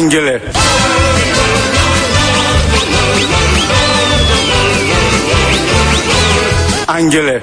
Άγγελε. Άγγελε.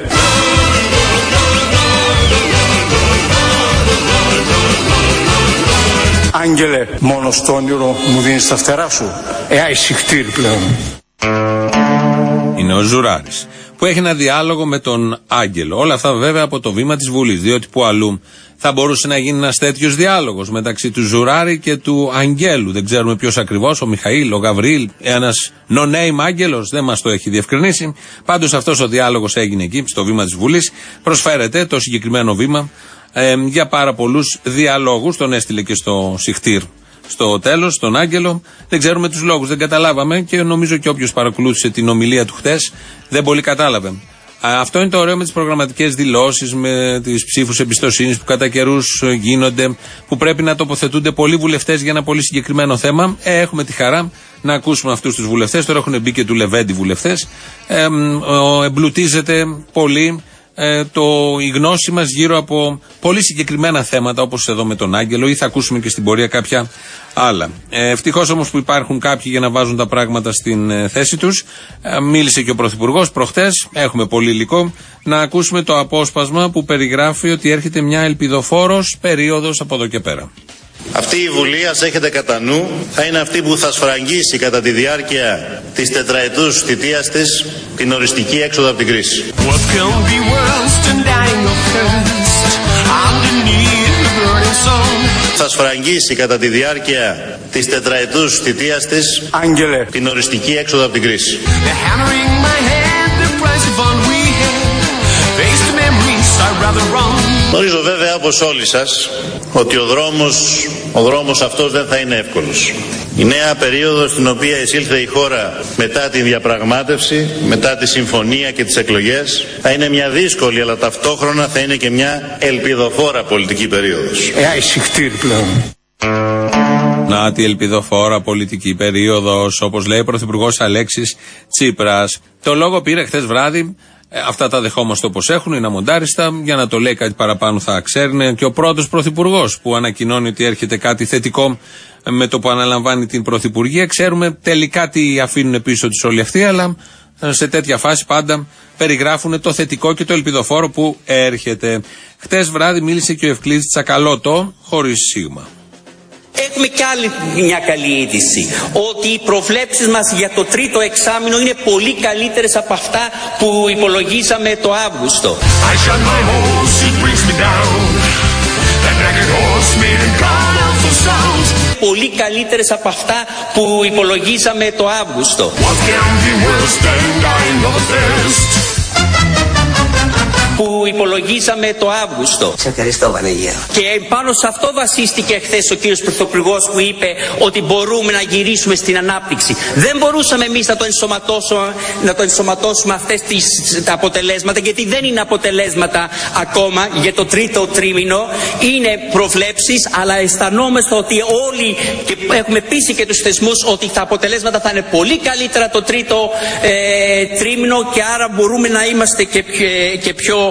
Άγγελε, μόνο στο όνειρο μου δίνεις τα φτερά σου. Αϊσυχτήρ πλέον. Είναι ο Ζουράρης που έχει ένα διάλογο με τον Άγγελο. Όλα αυτά βέβαια από το βήμα της Βουλής, διότι που αλλού θα μπορούσε να γίνει ένας τέτοιος διάλογος μεταξύ του Ζουράρη και του Αγγέλου. Δεν ξέρουμε ποιος ακριβώς, ο Μιχαήλ, ο Γαβριήλ, ένας no-name Άγγελος, δεν μας το έχει διευκρινίσει. Πάντως αυτός ο διάλογος έγινε εκεί, στο βήμα της Βουλής. Προσφέρεται το συγκεκριμένο βήμα για πάρα πολλούς διαλόγους. Τον έστειλε και στο Σιχτήρ στο τέλος, τον Άγγελο. Δεν ξέρουμε τους λόγους, δεν καταλάβαμε και νομίζω και όποιος παρακολούθησε την ομιλία του χτες δεν πολύ κατάλαβε. Αυτό είναι το ωραίο με τις προγραμματικές δηλώσεις, με τις ψήφους εμπιστοσύνης που κατά καιρούς γίνονται, που πρέπει να τοποθετούνται πολλοί βουλευτές για ένα πολύ συγκεκριμένο θέμα. Έχουμε τη χαρά να ακούσουμε αυτούς τους βουλευτές. Τώρα έχουν μπει και του Λεβέντη βουλευτές. Εμπλουτίζεται πολύ η γνώση μας γύρω από πολύ συγκεκριμένα θέματα, όπως εδώ με τον Άγγελο, ή θα ακούσουμε και στην πορεία κάποια άλλα. Ευτυχώς όμως που υπάρχουν κάποιοι για να βάζουν τα πράγματα στην θέση τους. Μίλησε και ο Πρωθυπουργός προχτές, έχουμε πολύ υλικό. Να ακούσουμε το απόσπασμα που περιγράφει ότι έρχεται μια ελπιδοφόρος περίοδος από εδώ και πέρα. Αυτή η Βουλή, ας έχετε κατά νου, θα είναι αυτή που θα σφραγγίσει κατά τη διάρκεια της τετραετούς θητείας της την οριστική έξοδο από την κρίση. Θα σφραγγίσει κατά τη διάρκεια της τετραετούς θητείας της, Άγγελε, την οριστική έξοδο από την κρίση. Γνωρίζω βέβαια όπως όλοι σας ότι ο δρόμος αυτός δεν θα είναι εύκολος. Η νέα περίοδος στην οποία εισήλθε η χώρα μετά τη διαπραγμάτευση, μετά τη συμφωνία και τις εκλογές, θα είναι μια δύσκολη αλλά ταυτόχρονα θα είναι και μια ελπιδοφόρα πολιτική περίοδος. Αϊσυχτήρ πλέον. Να τη ελπιδοφόρα πολιτική περίοδος, όπως λέει ο Πρωθυπουργός Αλέξης Τσίπρας. Το λόγο πήρε χθες βράδυ. Αυτά τα δεχόμαστε όπως έχουν, είναι αμοντάριστα. Για να το λέει κάτι παραπάνω θα ξέρει και ο πρώτος πρωθυπουργός που ανακοινώνει ότι έρχεται κάτι θετικό με το που αναλαμβάνει την πρωθυπουργία. Ξέρουμε τελικά τι αφήνουν πίσω τους όλοι αυτοί, αλλά σε τέτοια φάση πάντα περιγράφουν το θετικό και το ελπιδοφόρο που έρχεται. Χτες βράδυ μίλησε και ο Ευκλήδης Τσακαλώτο, χωρίς σίγμα. Έχουμε κι άλλη μια καλή είδηση, ότι οι προβλέψεις μας για το τρίτο εξάμηνο είναι πολύ καλύτερες από αυτά που υπολογίσαμε το Αύγουστο. Πολύ καλύτερες από αυτά που υπολογίσαμε το Αύγουστο. Σε ευχαριστώ, Βανεγέρο. Και πάνω σε αυτό βασίστηκε χθες ο κύριος Πρωθυπουργός που είπε ότι μπορούμε να γυρίσουμε στην ανάπτυξη. Δεν μπορούσαμε εμείς να το ενσωματώσουμε αυτές τα αποτελέσματα, γιατί δεν είναι αποτελέσματα ακόμα για το τρίτο τρίμηνο. Είναι προβλέψεις, αλλά αισθανόμαστε ότι όλοι και έχουμε πείσει και τους θεσμούς ότι τα αποτελέσματα θα είναι πολύ καλύτερα το τρίτο τρίμηνο και άρα μπορούμε να είμαστε και πιο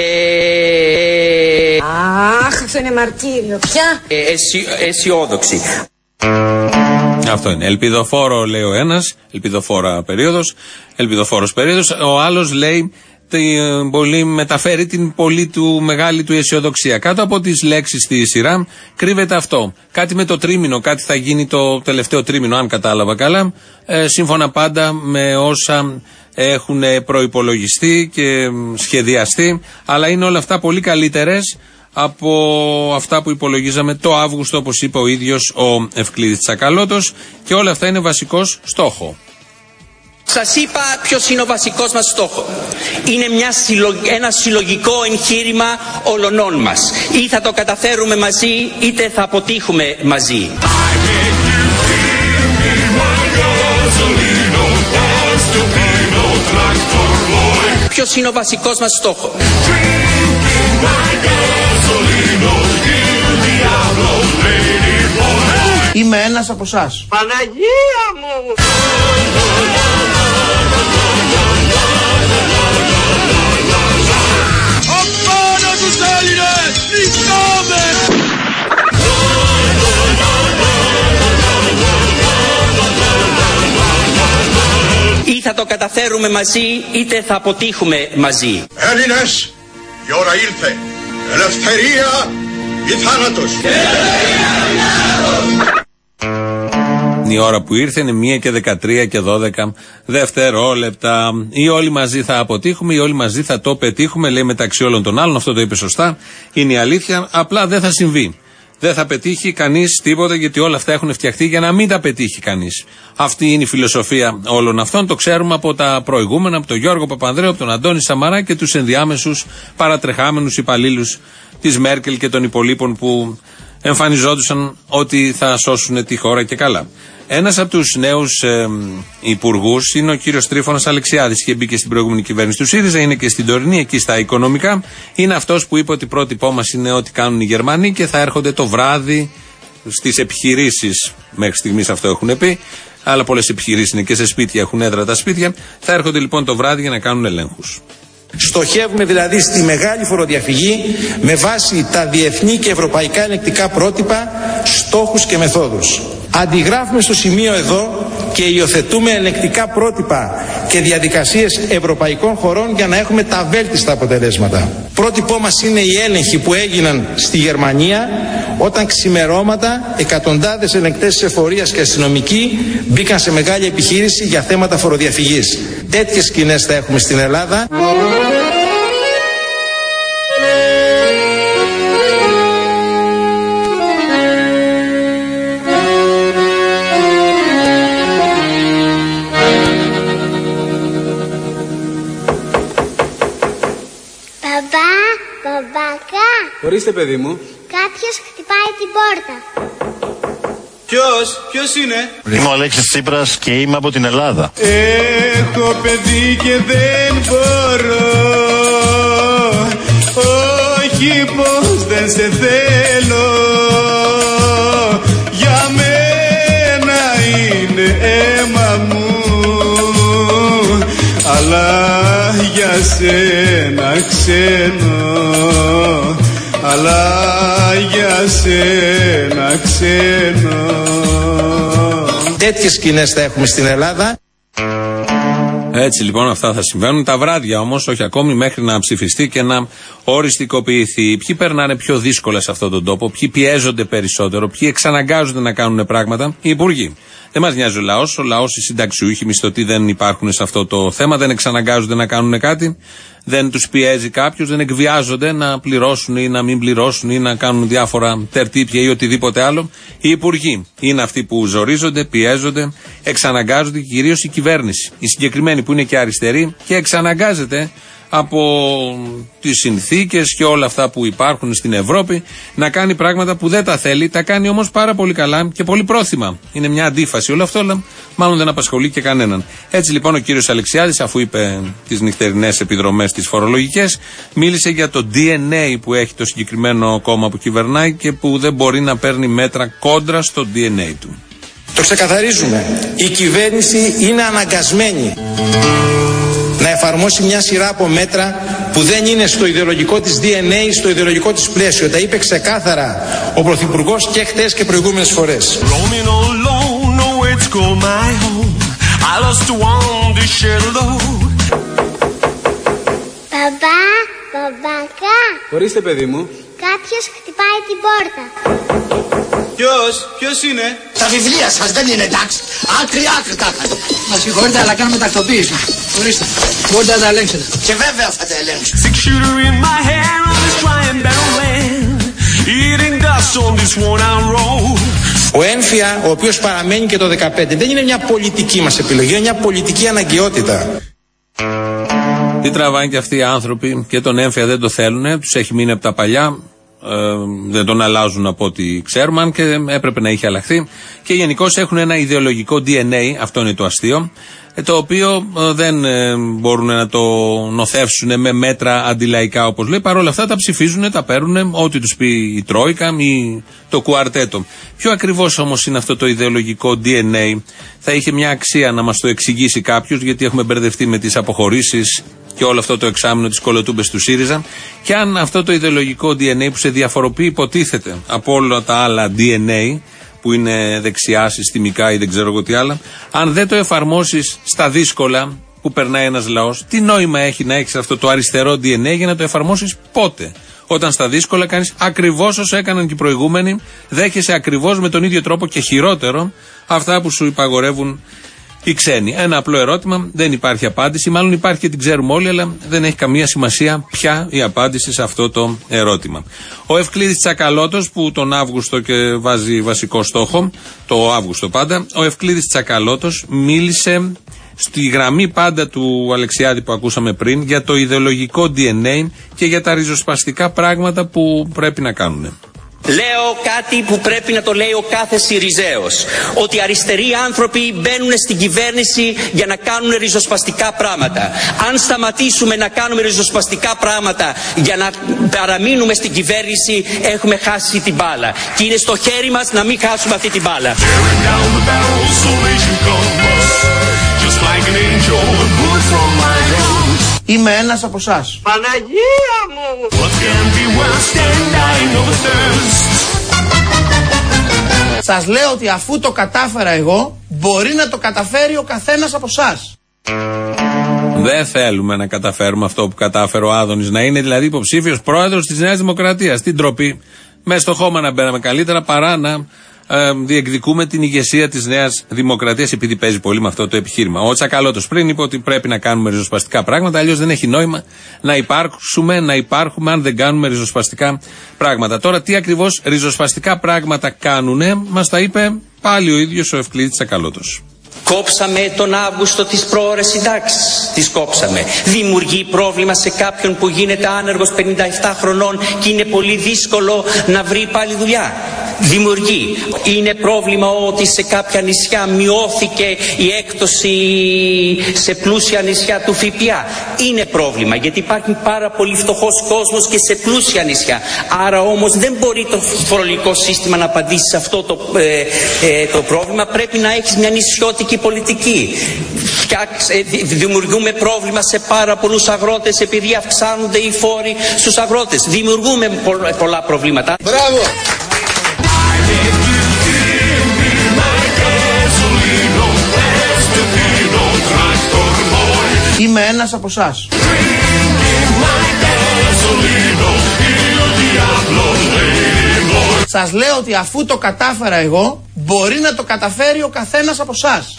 αχ, αυτό είναι μαρτύριο πια. Αισιόδοξη. Αυτό είναι. Ελπιδοφόρο λέει ο ένας, ελπιδοφόρος περίοδος. Ο άλλος λέει μεταφέρει την πολύ του μεγάλη του αισιοδοξία. Κάτω από τις λέξεις στη σειρά κρύβεται αυτό. Κάτι με το τρίμηνο, κάτι θα γίνει το τελευταίο τρίμηνο, αν κατάλαβα καλά, σύμφωνα πάντα με όσα έχουν προϋπολογιστεί και σχεδιαστεί, αλλά είναι όλα αυτά πολύ καλύτερες από αυτά που υπολογίζαμε το Αύγουστο, όπως είπε ο ίδιος ο Ευκλήδης Τσακαλώτος, και όλα αυτά είναι βασικός στόχο. Σας είπα ποιος είναι ο βασικός μας στόχος. Είναι ένα συλλογικό εγχείρημα όλων μας. Ή θα το καταφέρουμε μαζί, είτε θα αποτύχουμε μαζί. Ποιος είναι ο βασικός μας στόχος? Είμαι ένας από εσάς. Παναγία μου! Απάνω τους Έλληνες! Νικάμε! Ή θα το καταφέρουμε μαζί, είτε θα αποτύχουμε μαζί. Έλληνες, η ώρα ήρθε. Ελευθερία ή θάνατος. Η ώρα που ήρθε είναι 1 και 13 και 12 δευτερόλεπτα. Ή όλοι μαζί θα αποτύχουμε ή όλοι μαζί θα το πετύχουμε, λέει μεταξύ όλων των άλλων. Αυτό το είπε σωστά. Είναι η αλήθεια. Απλά δεν θα συμβεί. Δεν θα πετύχει κανείς τίποτα, γιατί όλα αυτά έχουν φτιαχτεί για να μην τα πετύχει κανείς. Αυτή είναι η φιλοσοφία όλων αυτών. Το ξέρουμε από τα προηγούμενα, από τον Γιώργο Παπανδρέου, από τον Αντώνη Σαμαρά και τους ενδιάμεσους παρατρεχάμενους υπαλλήλους της Μέρκελ και των υπολείπων που εμφανιζόντουσαν ότι θα σώσουν τη χώρα και καλά. Ένας από τους νέους υπουργούς είναι ο κύριος Τρίφωνας Αλεξιάδης. Είχε μπει και στην προηγούμενη κυβέρνηση του ΣΥΡΙΖΑ, είναι και στην τωρινή, εκεί στα οικονομικά. Είναι αυτός που είπε ότι πρότυπό μας είναι ό,τι κάνουν οι Γερμανοί και θα έρχονται το βράδυ στις επιχειρήσεις. Μέχρι στιγμής αυτό έχουν πει. Αλλά πολλές επιχειρήσεις είναι και σε σπίτια, έχουν έδρα τα σπίτια. Θα έρχονται λοιπόν το βράδυ για να κάνουν ελέγχους. Στοχεύουμε δηλαδή στη μεγάλη φοροδιαφυγή με βάση τα διεθνή και ευρωπαϊκά ελεγκτικά πρότυπα, στόχους και μεθόδους. Αντιγράφουμε στο σημείο εδώ και υιοθετούμε ελεγκτικά πρότυπα και διαδικασίες ευρωπαϊκών χωρών για να έχουμε τα βέλτιστα αποτελέσματα. Πρότυπό μας είναι οι έλεγχοι που έγιναν στη Γερμανία όταν ξημερώματα εκατοντάδες ελεγκτές της εφορίας και αστυνομικοί μπήκαν σε μεγάλη επιχείρηση για θέματα φοροδιαφυγής. Τέτοιες σκηνές θα έχουμε στην Ελλάδα. Μπαμπάκα. Ορίστε, παιδί μου. Κάποιος χτυπάει την πόρτα. Ποιος είναι? Είμαι ο Αλέξης Τσίπρας και είμαι από την Ελλάδα. Έχω παιδί και δεν μπορώ. Όχι πως δεν σε θέλω. Για μένα είναι αίμα μου, αλλά για σένα ξένο, αλλά για σένα ξένο. Τέτοιες σκηνές θα έχουμε στην Ελλάδα. Έτσι λοιπόν αυτά θα συμβαίνουν τα βράδια όμως, όχι ακόμη, μέχρι να ψηφιστεί και να οριστικοποιηθεί. Ποιοι περνάνε πιο δύσκολα σε αυτόν τον τόπο, ποιοι πιέζονται περισσότερο, ποιοι εξαναγκάζονται να κάνουν πράγματα? Οι υπουργοί. Δεν μας νοιάζει ο λαός, οι συνταξιούχοι, οι μισθωτοί δεν υπάρχουν σε αυτό το θέμα, δεν εξαναγκάζονται να κάνουν κάτι, δεν τους πιέζει κάποιος, δεν εκβιάζονται να πληρώσουν ή να μην πληρώσουν ή να κάνουν διάφορα τερτύπια ή οτιδήποτε άλλο. Οι υπουργοί είναι αυτοί που ζορίζονται, πιέζονται, εξαναγκάζονται και κυρίως η κυβέρνηση. Η συγκεκριμένη που είναι και αριστερή και εξαναγκάζεται από τις συνθήκες και όλα αυτά που υπάρχουν στην Ευρώπη να κάνει πράγματα που δεν τα θέλει, τα κάνει όμως πάρα πολύ καλά και πολύ πρόθυμα. Είναι μια αντίφαση όλο αυτό, αλλά μάλλον δεν απασχολεί και κανέναν. Έτσι λοιπόν ο κύριος Αλεξιάδης, αφού είπε τις νυχτερινές επιδρομές τις φορολογικές, μίλησε για το DNA που έχει το συγκεκριμένο κόμμα που κυβερνάει και που δεν μπορεί να παίρνει μέτρα κόντρα στο DNA του. Το ξεκαθαρίζουμε. Η κυβέρνηση είναι αναγκασμένη να εφαρμόσει μια σειρά από μέτρα που δεν είναι στο ιδεολογικό της DNA, στο ιδεολογικό της πλαίσιο. Τα είπε ξεκάθαρα ο Πρωθυπουργός και χτες και προηγούμενες φορές. Μπαμπάκα. Ορίστε, παιδί μου. Κάποιος χτυπάει την πόρτα. Ποιος είναι? Τα βιβλία σας δεν είναι εντάξει. Άκρη τα είχατε. Μας συγχωρείτε, αλλά κάνουμε τακτοποίηση. Ορίστε, μπορείτε να τα ελέγξετε. Και βέβαια θα τα ελέγξω. Ο έμφυα, ο οποίος παραμένει και το 2015, δεν είναι μια πολιτική μας επιλογή, είναι μια πολιτική αναγκαιότητα. Τι τραβάνε και αυτοί οι άνθρωποι και τον έμφυα δεν το θέλουν, τους έχει μείνει από τα παλιά. Δεν τον αλλάζουν από ό,τι ξέρουμε, αν και έπρεπε να είχε αλλάχθει. Και γενικώς έχουν ένα ιδεολογικό DNA, αυτό είναι το αστείο, το οποίο δεν μπορούν να το νοθεύσουν με μέτρα αντιλαϊκά, όπως λέει. Παρ' όλα αυτά τα ψηφίζουν, τα παίρνουν, ό,τι τους πει η Τρόικα ή το κουαρτέτο. Ποιο ακριβώς όμως είναι αυτό το ιδεολογικό DNA? Θα είχε μια αξία να μας το εξηγήσει κάποιος, γιατί έχουμε μπερδευτεί με τις αποχωρήσεις και όλο αυτό το εξάμηνο της κολοτούμπες του ΣΥΡΙΖΑ. Και αν αυτό το ιδεολογικό DNA που σε διαφοροποιεί, υποτίθεται, από όλα τα άλλα DNA, που είναι δεξιά συστημικά ή δεν ξέρω εγώ τι άλλα, αν δεν το εφαρμόσεις στα δύσκολα που περνάει ένας λαός, τι νόημα έχει να έχεις αυτό το αριστερό DNA για να το εφαρμόσεις πότε? Όταν στα δύσκολα κάνεις ακριβώς όσο έκαναν και οι προηγούμενοι, δέχεσαι ακριβώς με τον ίδιο τρόπο και χειρότερο αυτά που σου υπαγορεύουν οι ξένοι. Ένα απλό ερώτημα, δεν υπάρχει απάντηση, μάλλον υπάρχει και την ξέρουμε όλοι, αλλά δεν έχει καμία σημασία ποια η απάντηση σε αυτό το ερώτημα. Ο Ευκλήδης Τσακαλώτος, που τον Αύγουστο και βάζει βασικό στόχο, το Αύγουστο πάντα, ο Ευκλήδης Τσακαλώτος μίλησε στη γραμμή πάντα του Αλεξιάδη που ακούσαμε πριν για το ιδεολογικό DNA και για τα ριζοσπαστικά πράγματα που πρέπει να κάνουν. Λέω κάτι που πρέπει να το λέει ο κάθε Συριζέος, ότι αριστεροί άνθρωποι μπαίνουν στην κυβέρνηση για να κάνουν ριζοσπαστικά πράγματα. Αν σταματήσουμε να κάνουμε ριζοσπαστικά πράγματα για να παραμείνουμε στην κυβέρνηση, έχουμε χάσει την μπάλα. Και είναι στο χέρι μας να μην χάσουμε αυτή την μπάλα. Είμαι ένας από εσάς. Παναγία μου! Σας λέω ότι αφού το κατάφερα εγώ, μπορεί να το καταφέρει ο καθένας από εσάς. Δεν θέλουμε να καταφέρουμε αυτό που κατάφερε ο Άδωνης, να είναι δηλαδή υποψήφιος πρόεδρος της Νέας Δημοκρατίας. Την ντροπή. Μέσα στο χώμα να μπαίναμε καλύτερα παρά να διεκδικούμε την ηγεσία της Νέας Δημοκρατίας, επειδή παίζει πολύ με αυτό το επιχείρημα. Ο Τσακαλώτος πριν είπε ότι πρέπει να κάνουμε ριζοσπαστικά πράγματα, αλλιώς δεν έχει νόημα να υπάρχουμε αν δεν κάνουμε ριζοσπαστικά πράγματα. Τώρα, τι ακριβώς ριζοσπαστικά πράγματα κάνουνε, μας τα είπε πάλι ο ίδιος ο Ευκλήδης Τσακαλώτος. Κόψαμε τον Αύγουστο τις πρόωρες συντάξεις. Τις κόψαμε. Δημιουργεί πρόβλημα σε κάποιον που γίνεται άνεργος 57 χρονών και είναι πολύ δύσκολο να βρει πάλι δουλειά. Δημιουργεί. Είναι πρόβλημα ότι σε κάποια νησιά μειώθηκε η έκπτωση σε πλούσια νησιά του ΦΠΑ. Είναι πρόβλημα γιατί υπάρχει πάρα πολύ φτωχός κόσμος και σε πλούσια νησιά. Άρα όμως δεν μπορεί το φορολογικό σύστημα να απαντήσει σε αυτό το πρόβλημα. Πρέπει να έχεις μια νησιώτικη πολιτική. Δημιουργούμε πρόβλημα σε πάρα πολλούς αγρότες επειδή αυξάνονται οι φόροι στους αγρότες. Δημιουργούμε πολλά προβλήματα. Μπράβο! Είμαι ένας από εσάς. Σας λέω ότι αφού το κατάφερα εγώ, μπορεί να το καταφέρει ο καθένας από εσάς.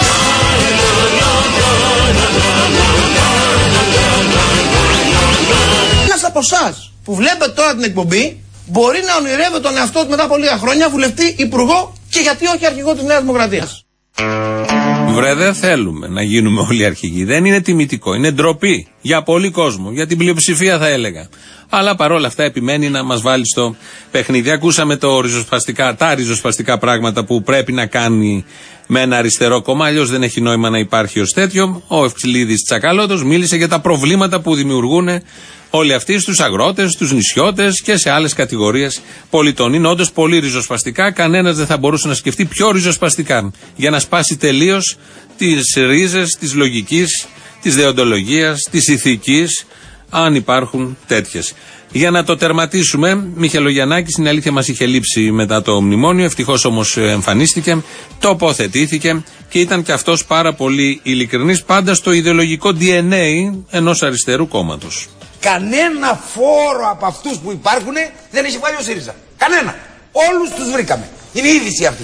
Ένας από εσάς που βλέπετε τώρα την εκπομπή, μπορεί να ονειρεύεται τον εαυτό του μετά από λίγα χρόνια βουλευτή, υπουργό και γιατί όχι αρχηγό της Νέας Δημοκρατίας. Βρε, δεν θέλουμε να γίνουμε όλοι αρχηγοί. Δεν είναι τιμητικό. Είναι ντροπή για πολύ κόσμο. Για την πλειοψηφία θα έλεγα. Αλλά παρόλα αυτά επιμένει να μας βάλει στο παιχνίδι. Ακούσαμε τα ριζοσπαστικά πράγματα που πρέπει να κάνει με ένα αριστερό κόμμα. Αλλιώς δεν έχει νόημα να υπάρχει ως τέτοιο. Ο Ευκλήδης Τσακαλώτος μίλησε για τα προβλήματα που δημιουργούν όλοι αυτοί στους αγρότες, στους νησιώτες και σε άλλες κατηγορίες πολιτών. Είναι όντως πολύ ριζοσπαστικά. Κανένας δεν θα μπορούσε να σκεφτεί πιο ριζοσπαστικά για να σπάσει τελείως τις ρίζες της λογικής, της δεοντολογίας, της ηθικής, αν υπάρχουν τέτοιες. Για να το τερματίσουμε, Μιχελογιαννάκης, στην αλήθεια μας είχε λείψει μετά το μνημόνιο, ευτυχώς όμως εμφανίστηκε, τοποθετήθηκε και ήταν και αυτός πάρα πολύ ειλικρινής, πάντα στο ιδεολογικό DNA ενός αριστερού κόμματος. Κανένα φόρο από αυτούς που υπάρχουν δεν έχει βάλει ο ΣΥΡΙΖΑ. Κανένα. Όλους τους βρήκαμε. Είναι η είδηση αυτή.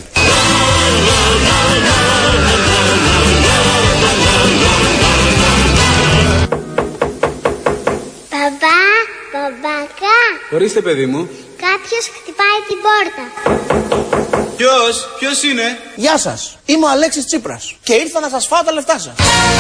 Μπαμπάκα. Ορίστε, παιδί μου. Κάποιος χτυπάει την πόρτα. Ποιος είναι? Γεια σας. Είμαι ο Αλέξης Τσίπρας και ήρθα να σας φάω τα λεφτά σας.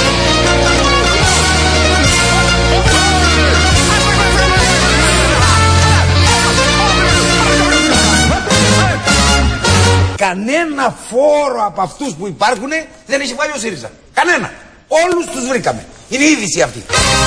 Κανένα φόρο από αυτούς που υπάρχουν δεν έχει βάλει ο ΣΥΡΙΖΑ. Κανένα. Όλους τους βρήκαμε. Είναι η είδηση αυτή.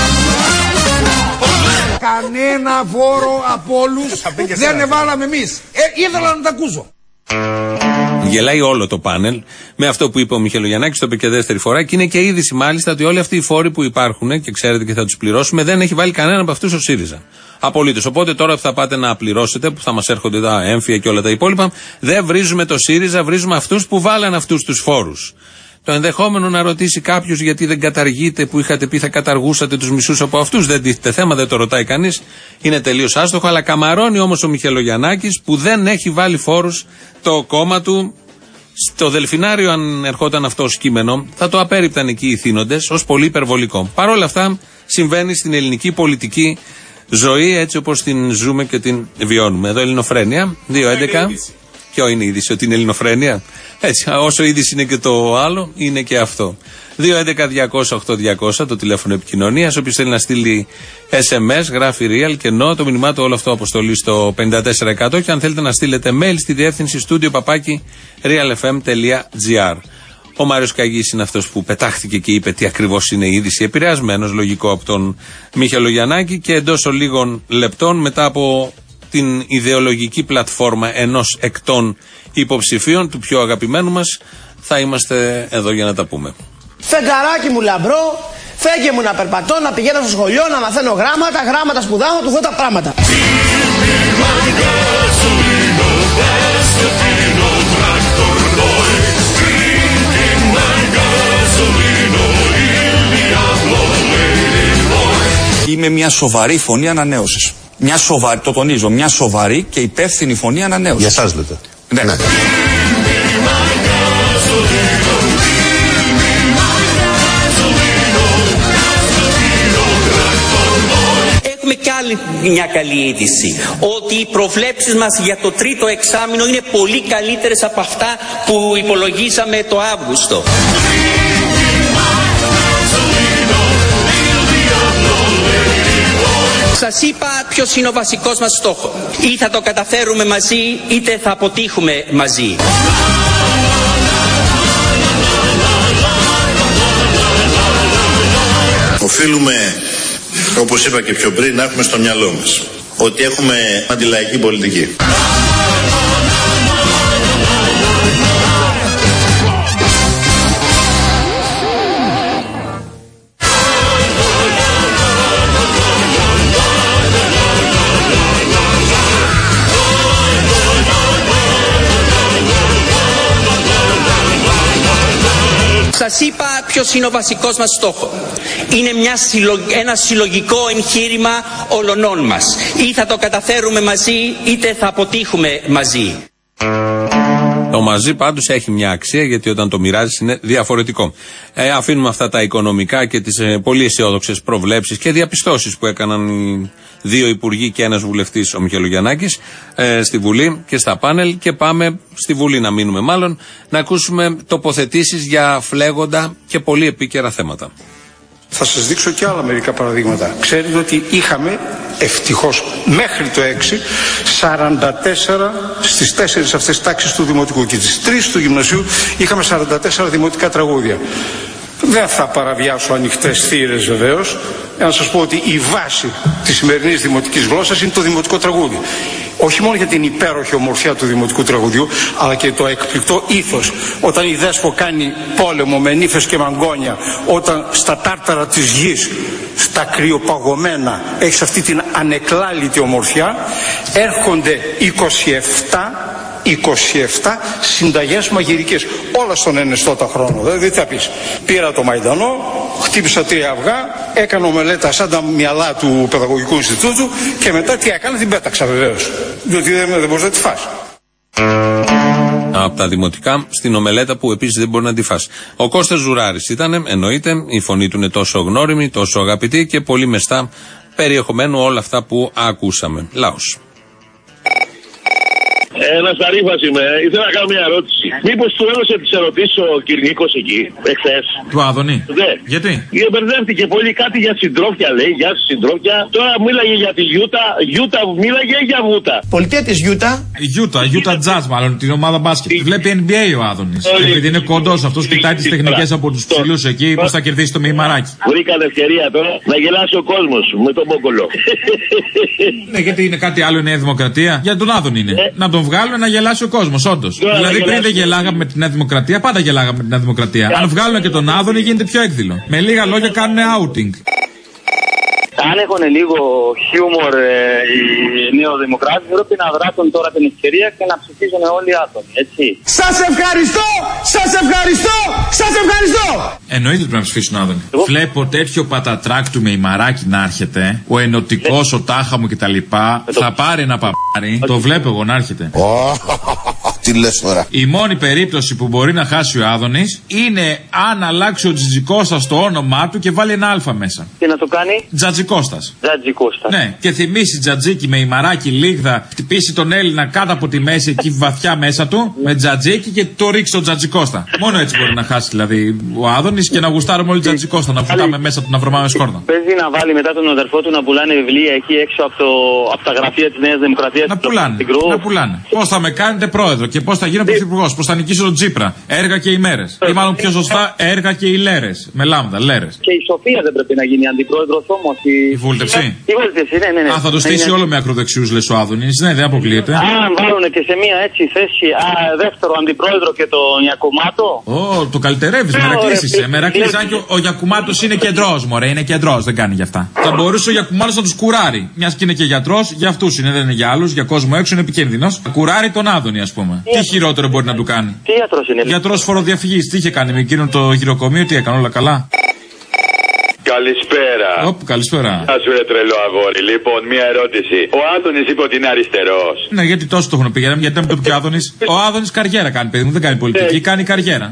Κανένα φόρο από όλους δεν εβάλαμε εμείς. Ήθελα να τα ακούσω. Γελάει όλο το πάνελ με αυτό που είπε ο Μιχελογιαννάκης, το είπε και δεύτερη φορά, και είναι και είδηση μάλιστα ότι όλοι αυτοί οι φόροι που υπάρχουν και ξέρετε και θα τους πληρώσουμε, δεν έχει βάλει κανένα από αυτούς ο ΣΥΡΙΖΑ. Απολύτως. Οπότε τώρα που θα πάτε να πληρώσετε, που θα μας έρχονται τα έμφυα και όλα τα υπόλοιπα, δεν βρίζουμε το ΣΥΡΙΖΑ, βρίζουμε αυτούς που βάλαν αυτούς τους φόρους. Το ενδεχόμενο να ρωτήσει κάποιος γιατί δεν καταργείτε, που είχατε πει θα καταργούσατε τους μισούς από αυτούς, δεν τίθεται θέμα, δεν το ρωτάει κανείς, είναι τελείως άστοχο. Αλλά καμαρώνει όμως ο Μιχελογιαννάκης που δεν έχει βάλει φόρους το κόμμα του. Στο Δελφινάριο, αν ερχόταν αυτό ως κείμενο, θα το απέρριπταν εκεί οι θύνοντες ως πολύ υπερβολικό. Παρ' όλα αυτά συμβαίνει στην ελληνική πολιτική ζωή έτσι όπως την ζούμε και την βιώνουμε. Εδώ Ελληνοφρένεια, 2.11. Ποιο είναι η είδηση, ότι είναι Ελληνοφρένεια? Έτσι, όσο είδηση είναι και το άλλο, είναι και αυτό. 2.11.200.8.200 το τηλέφωνο επικοινωνίας. Όποιος θέλει να στείλει SMS, γράφει real και no, το μηνυμά του όλο αυτό αποστολή στο 54%. Και αν θέλετε να στείλετε mail στη διεύθυνση studio@realfm.gr. Ο Μάριος Καγής είναι αυτός που πετάχθηκε και είπε τι ακριβώς είναι η είδηση, επηρεασμένος λογικό από τον Μιχελογιαννάκη, και εντός λίγων λεπτών, μετά από την ιδεολογική πλατφόρμα ενός εκ των υποψηφίων, του πιο αγαπημένου μας, θα είμαστε εδώ για να τα πούμε. Φεγγαράκι μου λαμπρό, φέγγε μου να περπατώ, να πηγαίνω στο σχολείο, να μαθαίνω γράμματα σπουδάω, να του δω τα πράγματα. Είμαι μια σοβαρή φωνή ανανέωσης. Μια σοβαρή, το τονίζω, μια σοβαρή και υπεύθυνη φωνή ανανέωσης. Για εσάς λέτε. Ναι. Έχουμε κι άλλη μια καλή είδηση, ότι οι προβλέψεις μας για το τρίτο εξάμηνο είναι πολύ καλύτερες από αυτά που υπολογίσαμε το Αύγουστο. Σας είπα ποιος είναι ο βασικός μας στόχος. Ή θα το καταφέρουμε μαζί, είτε θα αποτύχουμε μαζί. Οφείλουμε, όπως είπα και πιο πριν, να έχουμε στο μυαλό μας ότι έχουμε αντιλαϊκή πολιτική. Σας είπα ποιος είναι ο βασικός μας στόχος. Είναι ένα συλλογικό εγχείρημα όλων μας. Ή θα το καταφέρουμε μαζί, είτε θα αποτύχουμε μαζί. Το μαζί πάντως έχει μια αξία, γιατί όταν το μοιράζεις είναι διαφορετικό. Αφήνουμε αυτά τα οικονομικά και τις πολύ αισιόδοξες προβλέψεις και διαπιστώσεις που έκαναν οι δύο υπουργοί και ένας βουλευτής, ο Μιχελογιαννάκης, στη Βουλή και στα πάνελ, και πάμε στη Βουλή να μείνουμε μάλλον, να ακούσουμε τοποθετήσεις για φλέγοντα και πολύ επίκαιρα θέματα. Θα σας δείξω και άλλα μερικά παραδείγματα. Ξέρετε ότι είχαμε ευτυχώς μέχρι το 6 44 στις 4 αυτές τάξεις του Δημοτικού και τις 3 του Γυμνασίου είχαμε 44 δημοτικά τραγούδια. Δεν θα παραβιάσω ανοιχτές θύρες βεβαίως, για να σας πω ότι η βάση της σημερινής δημοτικής γλώσσας είναι το δημοτικό τραγούδι. Όχι μόνο για την υπέροχη ομορφιά του δημοτικού τραγουδιού, αλλά και το εκπληκτό ήθος. Όταν η Δέσπο κάνει πόλεμο με νύφες και μαγκόνια, όταν στα τάρταρα της γης, στα κρυοπαγωμένα, έχεις αυτή την ανεκλάλητη ομορφιά, έρχονται 27 συνταγές μαγειρικές, όλα στον ενεστώτα χρόνο. Δηλαδή τι θα πεις, πήρα το μαϊντανό, χτύπησα 3 αυγά, έκανα ομελέτα σαν τα μυαλά του Παιδαγωγικού Ινστιτούτου και μετά τι έκανα, την πέταξα βεβαίως, διότι δεν μπορείς να τη φας. Από τα δημοτικά στην ομελέτα που επίσης δεν μπορεί να τη φας. Ο Κώστας Ζουράρης ήταν, εννοείται, η φωνή του είναι τόσο γνώριμη, τόσο αγαπητή και πολύ μεστά περιεχομένου όλα αυτά που ακούσαμε. Λάος. Ένας Ταρίφας είμαι. Ήθελα να κάνω μια ερώτηση. Μήπως του έδωσε τις ερωτήσεις ο Κυρνίκος εκεί, εχθές? Του Άδωνη. Ναι. Γιατί? Μπερδεύτηκε πολύ, κάτι για συντρόφια λέει, για συντρόφια. Τώρα μίλαγε για τη Γιούτα. Γιούτα μίλαγε για Βούτα. Πολιτεία της Γιούτα. Γιούτα Jazz μάλλον, την ομάδα μπάσκετ. Βλέπει NBA ο Άδωνης. Επειδή είναι κοντός αυτός, κοιτάει τις τεχνικές από τους ψηλούς εκεί, πώς θα κερδίσει το μημαράκι. Βρήκαν ευκαιρία τώρα να γελάσει ο κόσμος με τον Μπόκολο. Ναι, γιατί είναι κάτι άλλο, η Νέα Δημοκρατία. Για τον Άδωνη είναι. Να τον βγάλει βγάλουν να γελάσει ο κόσμος, όντως. Δηλαδή πριν δεν γελάγαμε με τη Νέα Δημοκρατία, πάντα γελάγαμε με τη Νέα Δημοκρατία. Αν βγάλουν και τον Άδωνη γίνεται πιο έκδηλο. Με λίγα λόγια κάνουν outing. Αν έχουν λίγο χιούμορ οι νεοδημοκράτες, πρέπει να δράσουν τώρα την ευκαιρία και να ψηφίσουν όλοι οι άτομοι, έτσι. Σας ευχαριστώ! Σας ευχαριστώ! Σας ευχαριστώ! Εννοείται ότι πρέπει να ψηφίσουν άτομοι. Βλέπω τέτοιο πατατράκ του με ημαράκι να έρχεται, ο ενωτικός, ο τάχαμο κτλ. Θα πάρει ένα παπάρι, το βλέπω εγώ να έρχεται. Τι λες τώρα. Η μόνη περίπτωση που μπορεί να χάσει ο Άδωνης είναι αν αλλάξει ο Τζατζικώστας το όνομά του και βάλει ένα αλφα μέσα. Τι να το κάνει? Τζατζικώστας. Τζατζικώστας. Ναι, και θυμίσει τζατζίκι με ημαράκι λίγδα, χτυπήσει τον Έλληνα κάτω από τη μέση εκεί βαθιά μέσα του, με τζατζίκι και το ρίξει τον Τζατζικώστα. Μόνο έτσι μπορεί να χάσει δηλαδή ο Άδωνης και να γουστάρουμε όλοι Τζατζικώστα, να βουτάμε μέσα του να βρωμάμε σκόρδα. Παίζει να βάλει μετά τον αδερφό του να πουλάνε βιβλία εκεί έξω από τα γραφεία της Νέας Δημοκρατίας. Να πουλάνε. Πώς θα με κάνετε πρόεδρο και πώς θα γίνω πρωθυπουργός, πώς θα νικήσω τον Τσίπρα. Έργα και ημέρες. Ή μάλλον πιο σωστά, έργα και ηλέρες. Με λάμδα, λέρες. Και η Σοφία δεν πρέπει να γίνει αντιπρόεδρος όμως. Η βούλτεψη. Η βούλτεψη, ναι. Α, θα το στήσει όλο με ακροδεξιούς, λες ο Άδωνης. Ναι, δεν αποκλείεται. Αν βάλουν και σε μία έτσι θέση δεύτερο αντιπρόεδρο και τον Γιακουμάτο. Το καλυτερεύεις, μερακλήσεις. Μερακλήσεις, αν και ο Γιακουμάτος είναι κεντρός, μωρέ, είναι κεντρός, δεν κάνει γι' αυτά. Θα μπορούσε ο Γιακουμάτος να τους κουράρει. Μιας και είναι και γιατρός, για αυτούς είναι, δεν είναι για άλλους, για κόσμο έξω είναι επικίνδυνος. Κουράρει τον Άδωνη, ας πούμε. Τι χειρότερο μπορεί να του κάνει. Τι γιατρός είναι? Γιατρός φοροδιαφυγής. Τι είχε κάνει με εκείνο το γυροκομείο, τι έκανε, όλα καλά. Καλησπέρα. Καλησπέρα. Γεια σου, ρε τρελό αγόρι. Λοιπόν, μία ερώτηση. Ο Άδωνης είπε ότι είναι αριστερός. Ναι, γιατί τόσο το έχουν πει, γιατί δεν το πει ο Άδωνης. Ο Άδωνης καριέρα κάνει, παιδί μου, δεν κάνει πολιτική, κάνει καριέρα.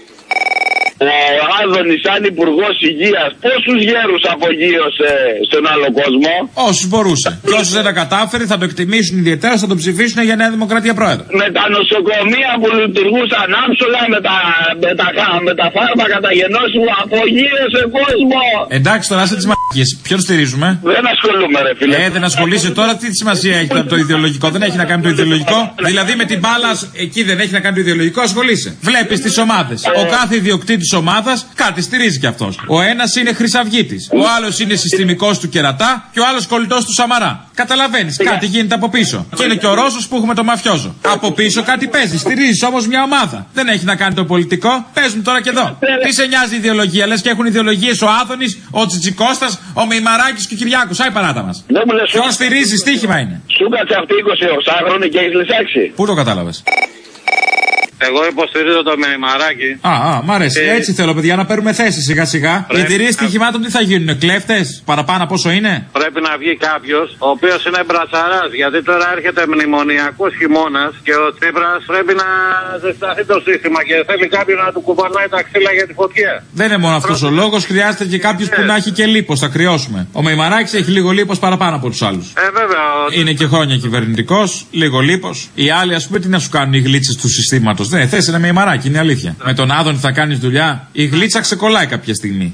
Ο Άδωνης, σαν υπουργός υγείας, πόσους γέρους απογείωσε στον άλλο κόσμο? Όσους μπορούσε. Και όσους δεν τα κατάφερε θα το εκτιμήσουν ιδιαίτερα, θα τον ψηφίσουν για Νέα Δημοκρατία πρόεδρο. Με τα νοσοκομεία που λειτουργούσαν άψογα, με τα φάρμακα, τα γενώσιμα, απογείωσε κόσμο. Εντάξει, τώρα σε τις μαγικές. Ποιον στηρίζουμε? Δεν ασχολούμαι, ρε φίλε. Δεν ασχολείσαι τώρα, τι σημασία έχει το ιδεολογικό? Δεν έχει να κάνει το ιδεολογικό. Δηλαδή με την μπάλα εκεί δεν έχει να κάνει το ιδεολογικό, ασχολείσαι. Βλέπεις τις ομάδες. Ο κάθε ιδιοκτήτης ομάδας κάτι στηρίζει κι αυτός. Ο ένας είναι χρυσαυγίτης. Ο άλλος είναι συστημικός του Κερατά και ο άλλος κολλητός του Σαμαρά. Καταλαβαίνεις, κάτι γίνεται από πίσω. Και είναι και ο Ρώσος που έχουμε το μαφιόζο. Από πίσω κάτι παίζει. Στηρίζεις όμως μια ομάδα. Δεν έχει να κάνει το πολιτικό. Πες μου τώρα και εδώ. Τι σε νοιάζει η ιδεολογία? Λες και έχουν ιδεολογίες ο Άδωνης, ο Τσιτσικώστας, ο Μεϊμαράκης και ο Κυριάκος. Άι παράτα μας. Ποιον στηρίζει, στοίχημα είναι. Σου κάτσε αυτή 20 χρόνια και έχεις λυσάξει. Πού το κατάλαβες? Εγώ υποστηρίζω το Μεϊμαράκι. Μ' αρέσει. Έτσι θέλω, παιδιά, να παίρνουμε θέση σιγά σιγά. Οι εταιρείες στοιχημάτων τι θα γίνουν, κλέφτες, παραπάνω από όσο είναι? Πρέπει να βγει κάποιος ο οποίος είναι μπρατσαράς. Γιατί τώρα έρχεται μνημονιακός χειμώνας και ο Τσίπρας πρέπει να ζεσταθεί το σύστημα και θέλει κάποιον να του κουβαλάει τα ξύλα για τη φωτιά. Δεν είναι μόνο αυτός ο λόγος, χρειάζεται και κάποιος που να έχει και λίπος, θα κρυώσουμε. Ο Μεϊμαράκης έχει λίγο λίπος παραπάνω από τους άλλους. Βέβαια. Είναι και χρόνια κυβερνητικός, λίγο λίπος. Οι άλλοι, ας πούμε, τι να σου κάνουν οι γλίτσες του συστήματος? Ναι, θες ένα Μεϊμαράκι, είναι αλήθεια. Με τον Άδωνη θα κάνεις δουλειά. Η γλίτσα ξεκολλάει κάποια στιγμή.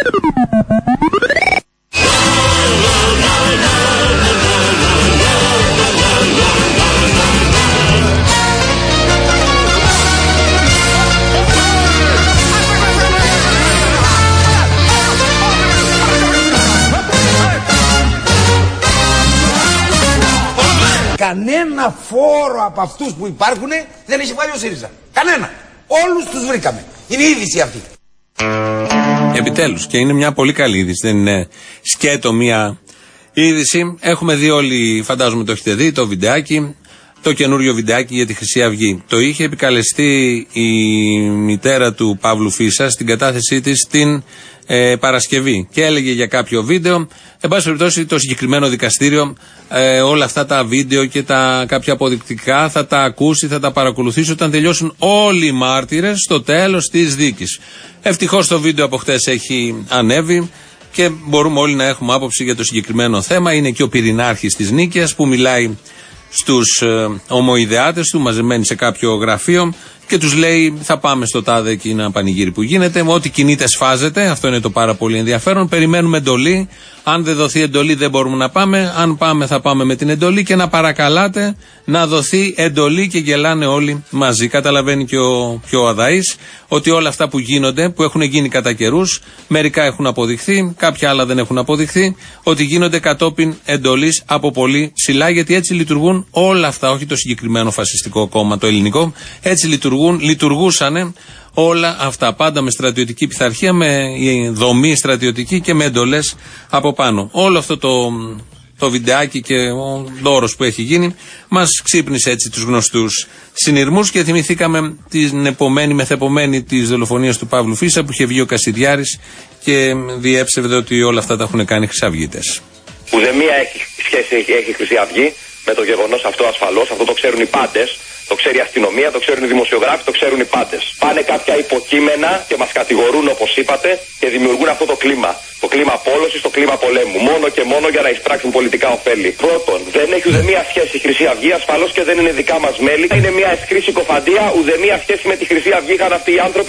Κανένα φόρο από αυτούς που υπάρχουν δεν έχει βγάλει ο ΣΥΡΙΖΑ. Κανένα. Όλους τους βρήκαμε. Είναι η είδηση αυτή. Επιτέλους, και είναι μια πολύ καλή είδηση. Δεν είναι σκέτο μια είδηση. Έχουμε δει όλοι, φαντάζομαι το έχετε δει, το βιντεάκι, το καινούριο βιντεάκι για τη Χρυσή Αυγή. Το είχε επικαλεστεί η μητέρα του Παύλου Φίσα στην κατάθεσή της την Παρασκευή και έλεγε για κάποιο βίντεο. Εν πάση περιπτώσει, το συγκεκριμένο δικαστήριο όλα αυτά τα βίντεο και τα κάποια αποδεικτικά θα τα ακούσει, θα τα παρακολουθήσει όταν τελειώσουν όλοι οι μάρτυρες στο τέλος της δίκης. Ευτυχώς το βίντεο από χτες έχει ανέβει και μπορούμε όλοι να έχουμε άποψη για το συγκεκριμένο θέμα. Είναι και ο πυρηνάρχης της Νίκαιας που μιλάει στους ομοειδεάτες του, μαζεμένοι σε κάποιο γραφείο, και τους λέει: θα πάμε στο τάδε εκείνα πανηγύρι που γίνεται. Ό,τι κινείται σφάζεται. Αυτό είναι το πάρα πολύ ενδιαφέρον. Περιμένουμε εντολή Αν δεν δοθεί εντολή δεν μπορούμε να πάμε. Αν πάμε θα πάμε με την εντολή και να παρακαλάτε να δοθεί εντολή και γελάνε όλοι μαζί. Καταλαβαίνει και ο πιο αδαής ότι όλα αυτά που γίνονται, που έχουν γίνει κατά καιρούς, μερικά έχουν αποδειχθεί, κάποια άλλα δεν έχουν αποδειχθεί, ότι γίνονται κατόπιν εντολής από πολύ ψηλά, γιατί έτσι λειτουργούν όλα αυτά, όχι το συγκεκριμένο φασιστικό κόμμα το ελληνικό, έτσι λειτουργούσανε όλα αυτά, πάντα με στρατιωτική πειθαρχία, με δομή στρατιωτική και με εντολές από πάνω. Όλο αυτό το βιντεάκι και ο δώρος που έχει γίνει μας ξύπνησε έτσι τους γνωστούς συνειρμούς και θυμηθήκαμε την επομένη μεθεπομένη της δολοφονίας του Παύλου Φίσα, που είχε βγει ο Κασιδιάρης και διέψευδε ότι όλα αυτά τα έχουν κάνει χρυσαυγίτες. Ουδέμια σχέση έχει η Χρυσή Αυγή με το γεγονός αυτό ασφαλώς, αυτό το ξέρουν οι πάντες. Το ξέρει η αστυνομία, το ξέρουν οι δημοσιογράφοι, το ξέρουν οι πάντες. Πάνε κάποια υποκείμενα και μας κατηγορούν, όπως είπατε, και δημιουργούν αυτό το κλίμα. Το κλίμα απόλωσης, το κλίμα πολέμου. Μόνο και μόνο για να εισπράξουν πολιτικά ωφέλη. Πρώτον, δεν έχει ουδέμια σχέση η Χρυσή Αυγή, ασφαλώς και δεν είναι δικά μας μέλη. Είναι μια ευκρή συκοφαντία, ουδέμια σχέση με τη Χρυσή Αυγή είχαν αυτοί οι άνθρωποι.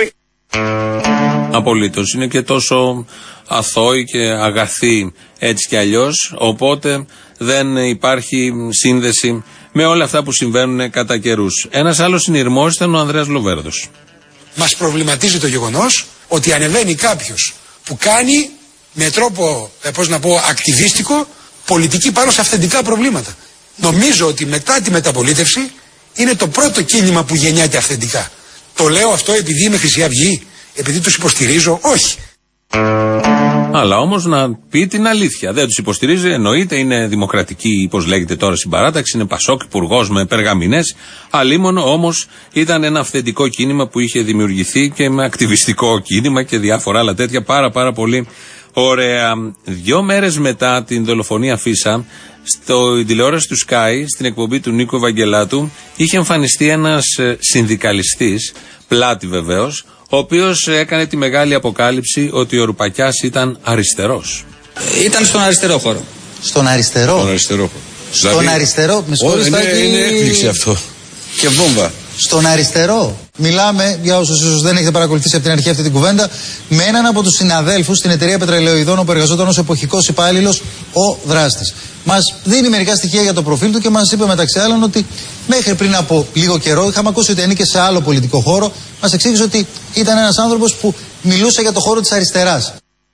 Απολύτως. Είναι και τόσο αθώοι και αγαθοί έτσι κι αλλιώς, οπότε δεν υπάρχει σύνδεση με όλα αυτά που συμβαίνουν κατά καιρούς. Ένας άλλος συνειρμός ήταν ο Ανδρέας Λοβέρδος. Μας προβληματίζει το γεγονός ότι ανεβαίνει κάποιος που κάνει με τρόπο, ακτιβίστικο, πολιτική πάνω σε αυθεντικά προβλήματα. Νομίζω ότι μετά τη μεταπολίτευση είναι το πρώτο κίνημα που γεννιάται αυθεντικά. Το λέω αυτό επειδή είμαι Χρυσή Αυγή, επειδή τους υποστηρίζω, όχι. Αλλά όμως να πει την αλήθεια. Δεν τους υποστηρίζει, εννοείται, είναι δημοκρατική, πώς λέγεται τώρα, συμπαράταξη, είναι Πασόκ, υπουργός με περγαμηνές. Αλίμονο όμως ήταν ένα αυθεντικό κίνημα που είχε δημιουργηθεί και με ακτιβιστικό κίνημα και διάφορα άλλα τέτοια πάρα πολύ ωραία. 2 μέρες μετά την δολοφονία Φίσα, στο τηλεόραση του Sky, στην εκπομπή του Νίκου Ευαγγελάτου, είχε εμφανιστεί ένας συνδικαλιστής, πλάτη βεβαίως, ο οποίος έκανε τη μεγάλη αποκάλυψη ότι ο Ρουπακιάς ήταν αριστερός. Ήταν στον αριστερό χώρο. Στον αριστερό. Στον αριστερό χώρο. Στον δηλαδή, αριστερό. Είναι έκπληξη αυτό. Και βόμβα. Στον αριστερό. Μιλάμε, για όσους ίσως δεν έχετε παρακολουθήσει από την αρχή αυτή την κουβέντα, με έναν από τους συναδέλφους στην εταιρεία πετρελαιοειδών που εργαζόταν ως εποχικός υπάλληλος, ο δράστης. Μας δίνει μερικά στοιχεία για το προφίλ του και μας είπε μεταξύ άλλων ότι μέχρι πριν από λίγο καιρό, είχαμε ακούσει ότι ανήκε σε άλλο πολιτικό χώρο, μας εξήγησε ότι ήταν ένας άνθρωπος που μιλούσε για το χώρο της αριστεράς.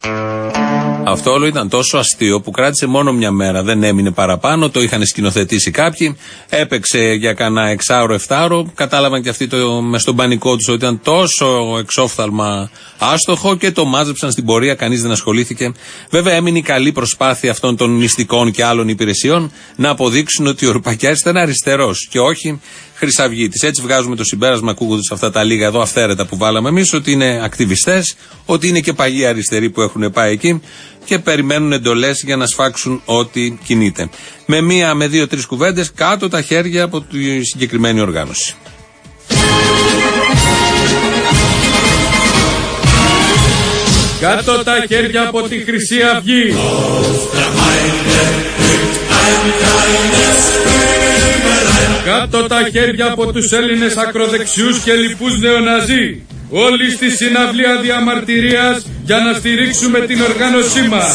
Αυτό όλο ήταν τόσο αστείο που κράτησε μόνο μια μέρα, δεν έμεινε παραπάνω, το είχαν σκηνοθετήσει κάποιοι, έπαιξε για κανένα 6-7ωρο, κατάλαβαν και αυτοί μες στον πανικό τους ότι ήταν τόσο εξόφθαλμα άστοχο και το μάζεψαν στην πορεία, κανείς δεν ασχολήθηκε. Βέβαια έμεινε η καλή προσπάθεια αυτών των μυστικών και άλλων υπηρεσιών να αποδείξουν ότι ο Ρουπακιάς ήταν αριστερός και όχι χρυσαυγίτης. Έτσι βγάζουμε το συμπέρασμα, ακούγοντας αυτά τα λίγα εδώ αυθαίρετα που βάλαμε εμείς, ότι είναι ακτιβιστές, ότι είναι και παλιοί αριστεροί που έχουν πάει εκεί και περιμένουν εντολές για να σφάξουν ό,τι κινείται. Με 1, με 2, 3 κουβέντες, κάτω τα χέρια από τη συγκεκριμένη οργάνωση. Κάτω τα χέρια από τη Χρυσή Αυγή. Κάτω τα χέρια από τους Έλληνες ακροδεξιούς και λοιπούς νεοναζί. Όλοι στη συναυλία διαμαρτυρίας για να στηρίξουμε την οργάνωσή μας.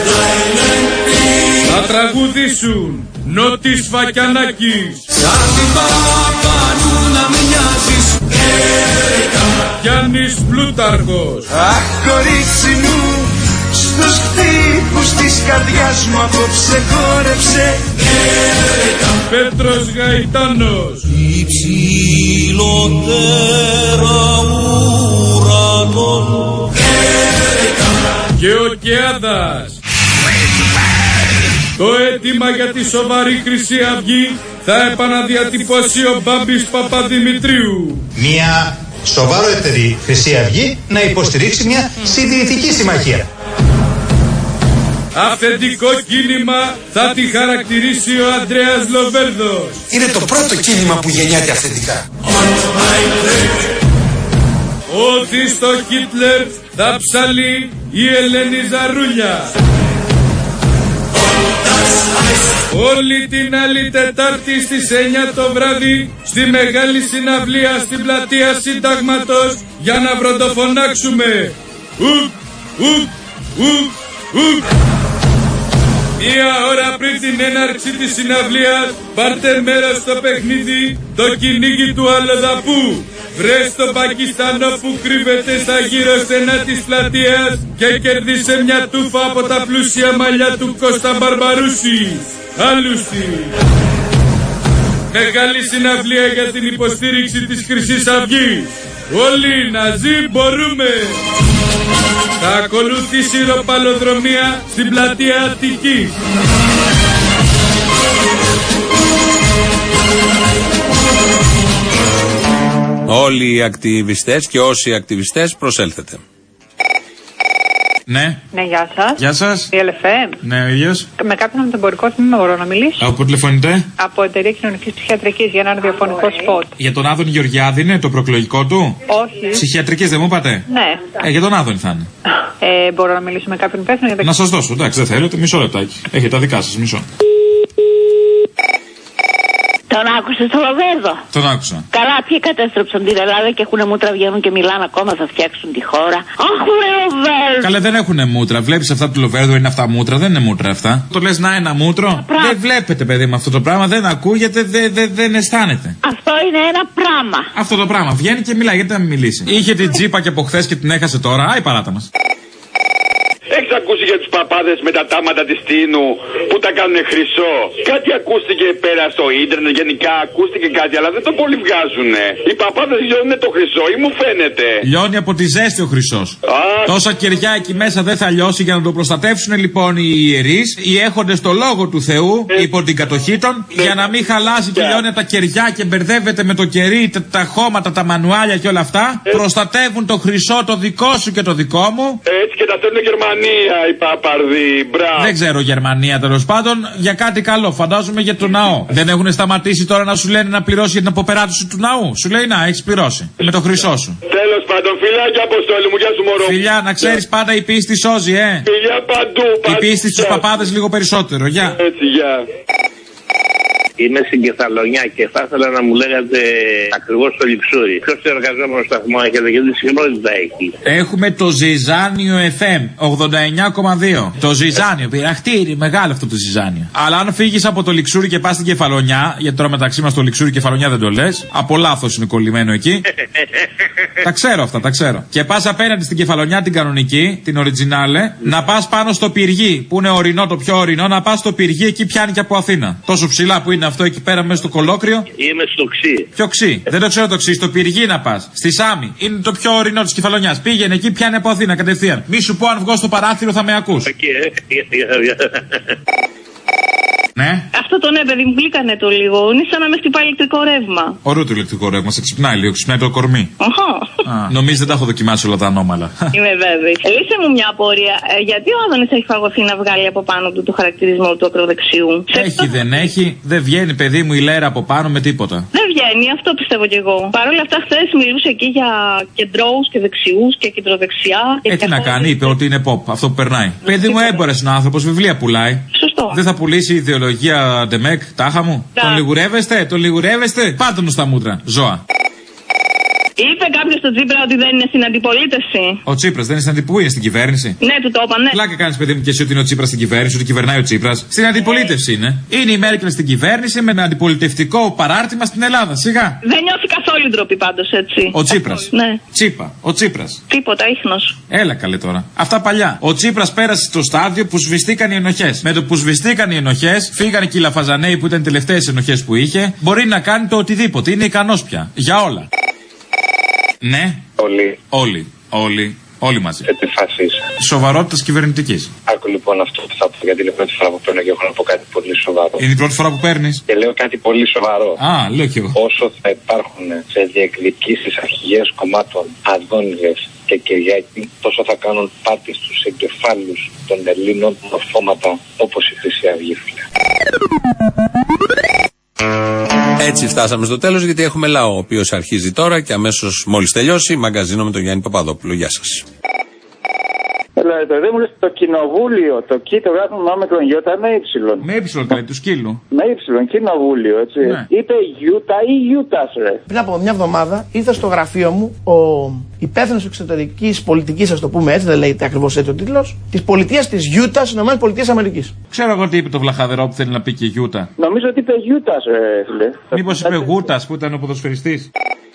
Θα τραγουδήσουν Νότης Φακιανάκης, Γιάννης Πλούταρχος, αχ κορίτσι μου, στους χτύπους της καρδιάς μου απόψε χόρεψε, Πέτρος Γαϊτάνος, υψηλότερα ουρανών, και ο Κεάδας. Το αίτημα για τη σοβαρή Χρυσή Αυγή θα επαναδιατυπώσει ο Μπάμπης Παπαδημητρίου. Μια σοβαρότερη Χρυσή Αυγή να υποστηρίξει μια συντηρητική συμμαχία. Αυθεντικό κίνημα θα τη χαρακτηρίσει ο Ανδρέας Λοβέρδος. Είναι το πρώτο κίνημα που γεννιάται αυθεντικά. Ότι στο Χίτλερ θα ψαλεί η Ελένη Ζαρούλια. Όλη την άλλη Τετάρτη στις 9 το βράδυ στη μεγάλη συναυλία στην πλατεία Συντάγματος για να βροντοφωνάξουμε. Ουκ, ουκ, ουκ, ουκ. Μία ώρα πριν την έναρξη της συναυλίας, πάρτε μέρος στο παιχνίδι το κυνήγι του Αλλοδαπού. Βρες τον Πακιστανό που κρύβεται στα γύρω στενά της πλατείας και κερδίσε μια τούφα από τα πλούσια μαλλιά του Κώστα Μπαρμπαρούση. Άλουστη. Μεγάλη συναυλία για την υποστήριξη της Χρυσής Αυγής. Όλοι να ζει μπορούμε. Θα ακολουθήσει ροπαλοδρομία στην πλατεία Αττικής. Όλοι οι ακτιβιστές και όσοι ακτιβιστές προσέλθετε. Ναι. Ναι, γεια σας. Γεια σας. Η LFM. Ναι, ο ίδιος. Με κάποιον από το εμπορικό τμήμα μπορώ να μιλήσω. Από πού τηλεφωνείτε? Από εταιρεία κοινωνικής ψυχιατρικής για ένα ραδιοφωνικό σποτ. Για τον Άδωνη Γεωργιάδη είναι το προεκλογικό του? Όχι. Ψυχιατρικής δεν μου είπατε? Ναι. Για τον Άδωνη θα είναι. Μπορώ να μιλήσω με κάποιον υπεύθυνο για τα... Να σας δώσω, εντάξει, δεν θέλετε, μισό λεπτάκι. Έχετε τα δικά σας, μισό. Τον άκουσες στο Λοβέρδο? Τον άκουσα. Καλά, ποιοι κατέστρεψαν την Ελλάδα και έχουν μούτρα, βγαίνουν και μιλάνε ακόμα, θα φτιάξουν τη χώρα. Αχ, Λοβέρδο! Καλά, δεν έχουν μούτρα. Βλέπεις αυτά του Λοβέρδο, είναι αυτά μούτρα, δεν είναι μούτρα αυτά. Το λες να ένα μούτρο. Δεν βλέπετε, παιδί μου, αυτό το πράγμα, δεν ακούγεται, δεν αισθάνεται. Αυτό είναι ένα πράγμα. Αυτό το πράγμα βγαίνει και μιλάει, γιατί να μην μιλήσει. Είχε την τζίπα και από χθες και την έχασε τώρα. Άι, παράτα μας. Έχεις ακούσει για τους παπάδες με τα τάματα της Τίνου που τα κάνουν χρυσό? Κάτι ακούστηκε πέρα στο ίντερνετ, γενικά ακούστηκε κάτι, αλλά δεν το πολύ βγάζουνε. Οι παπάδες λιώνουν το χρυσό ή μου φαίνεται? Λιώνει από τη ζέστη ο χρυσός. Τόσα κεριά εκεί μέσα δεν θα λιώσει. Για να το προστατεύσουν λοιπόν οι ιερείς, οι έχοντες το λόγο του Θεού υπό την κατοχή των, για να μην χαλάσει και λιώνει τα κεριά και μπερδεύεται με το κερί, τα χώματα, τα μανουάλια και όλα αυτά. Προστατεύουν το χρυσό το δικό σου και το δικό μου. Έτσι και τα θέλουν Γερμανία οι παπαρδοί. Μπράβο. Δεν ξέρω Γερμανία τέλος πάντων, για κάτι καλό. Φαντάζομαι για το ναό. Δεν έχουν σταματήσει τώρα να σου λένε να πληρώσει για την αποπεράτωση του ναού? Σου λέει να έχεις πληρώσει με το χρυσό σου. Τέλος πάντων, φιλάκια Αποστόλη μου, γεια σου μωρό. Φιλιά, να ξέρεις πάντα η πίστη σώζει, Φιλιά παντού. Η πίστη στους παπάδες λίγο περισσότερο. Γεια. Έτσι, γεια. Είμαι στην Κεφαλονιά και θα ήθελα να μου λέγατε ακριβώς το Λιξούρι. Ποιος εργαζόμενο σταθμό έχετε και τι συχνότητα έχει? Έχουμε το Ζιζάνιο FM 89,2. Το Ζιζάνιο, πειραχτήρι, μεγάλο αυτό το Ζιζάνιο. Αλλά αν φύγεις από το Λιξούρι και πας στην Κεφαλονιά, γιατί τώρα μεταξύ μας το Λιξούρι και Κεφαλονιά δεν το λες, από λάθος είναι κολλημένο εκεί. Τα ξέρω αυτά, τα ξέρω. Και πας απέναντι στην Κεφαλονιά την κανονική, την οριτζινάλε, να πας πάνω στο Πυργί, που είναι ορεινό, το πιο ορεινό, να πας στο Πυργί, εκεί πιάνει και από Αθήνα. Τόσο ψηλά που είναι αυτό εκεί πέρα μέσα στο κολόκριο. Είμαι στο Ξύ. Ποιο Ξύ? Δεν το ξέρω το Ξύ, στο Πυργί να πας. Στη Σάμι. Είναι το πιο ορεινό της Κεφαλονιάς. Πήγαινε εκεί, πιάνει από Αθήνα κατευθείαν. Μη σου πω αν βγω στο παράθυρο θα με ακούς. Ναι. Αυτό το ναι, παιδί μου, γλύκανε το λίγο. Είναι σαν να με χτυπάει ηλεκτρικό ρεύμα. Ωραίο το ηλεκτρικό ρεύμα, σε ξυπνάει λίγο, ξυπνάει το κορμί. Νομίζω δεν τα έχω δοκιμάσει όλα τα ανώμαλα. Είμαι βέβαιη. Λύσε μου μια απορία. Γιατί ο Άδωνης έχει φαγωθεί να βγάλει από πάνω του το χαρακτηρισμό του ακροδεξιού? Έχει, δεν έχει, δεν βγαίνει, παιδί μου, η λέρα από πάνω με τίποτα. Δεν βγαίνει, αυτό πιστεύω κι εγώ. Παρ' όλα αυτά, χθες μιλούσε εκεί για κεντρώους και δεξιούς και κεντροδεξιά. Τι να κάνει, είπε ότι είναι pop, αυτό που περνάει. Παιδί μου, έμπορες είναι άνθρωπος, βιβλία πουλάει. Σωστό. Δεν θα πουλήσει ιδεολογία Ντεμεκ, τάχα μου. Τον λιγουρεύεστε, πάτε μου στα μούτρα, ζώα. Είπε κάποιο στον Τσίπρα ότι δεν είναι στην αντιπολίτευση. Ο Τσίπρας δεν είναι στην αντιπολίτευση, είναι στην κυβέρνηση. Ναι, του το είπαν, ναι. Πλάκα κάνεις, παιδί μου, και εσύ ότι είναι ο Τσίπρας στην κυβέρνηση, ότι κυβερνάει ο Τσίπρας. Στην αντιπολίτευση είναι. Είναι η Μέρκελ στην κυβέρνηση με ένα αντιπολιτευτικό παράρτημα στην Ελλάδα. Σιγά. Δεν νιώθει καθόλου ντροπή πάντως, έτσι. Ο Τσίπρας. Ναι. Τσίπα. Ο Τσίπρας. Τίποτα, ίχνος. Έλα καλέ τώρα. Αυτά παλιά. Ο Τσίπρας πέρασε στο στάδιο που σβηστήκαν οι ενοχές. Με το που σβηστήκαν οι ενοχές, φύγανε και οι Λαφαζανέοι που ήταν οι τελευταίες ενοχές που είχε. Μπορεί να κάνει το οτιδήποτε. Είναι ικανός πια. Για όλα. Ναι. Όλοι μαζί. Σε τι φάση είσαι? Σοβαρότητας κυβερνητικής. Άκου λοιπόν αυτό που θα πω, γιατί είναι η πρώτη φορά που παίρνω και έχω να πω κάτι πολύ σοβαρό. Είναι η πρώτη φορά που παίρνεις? Και λέω κάτι πολύ σοβαρό. Λέω κι εγώ. Όσο θα υπάρχουν σε διεκδικήσεις αρχηγές κομμάτων Αδόνιδες και Κυριάκη, τόσο θα κάνουν πάτη στους εγκεφάλους των Ελλήνων μορφώματα όπως η Χρυσή Αυγή. Έτσι φτάσαμε στο τέλος, γιατί έχουμε λαό, ο οποίος αρχίζει τώρα και αμέσως μόλις τελειώσει μαγκαζίνο με τον Γιάννη Παπαδόπουλο. Γεια σας. Δεν μου λες το κοινοβούλιο, το το γράφουμε με τον Ιώτα με ύψιλον. Με ύψιλον λέει, του σκύλου. Με ύψιλον, κοινοβούλιο, έτσι. Ναι. Είπε Γιούτα ή Γιούτας, ρε. Πριν από μια εβδομάδα ήρθε στο γραφείο μου ο υπεύθυνος εξωτερικής πολιτικής, ας το πούμε έτσι, δεν λέγεται ακριβώς έτσι ο τίτλος, της πολιτείας της Γιούτας, ΗΠΑ. Ξέρω εγώ τι είπε το βλαχαδερό που θέλει να πει και Γιούτα. Νομίζω ότι είπε Γιούτας, ρε. Μήπως είπε Γούτας που ήταν ο ποδοσφαιριστής.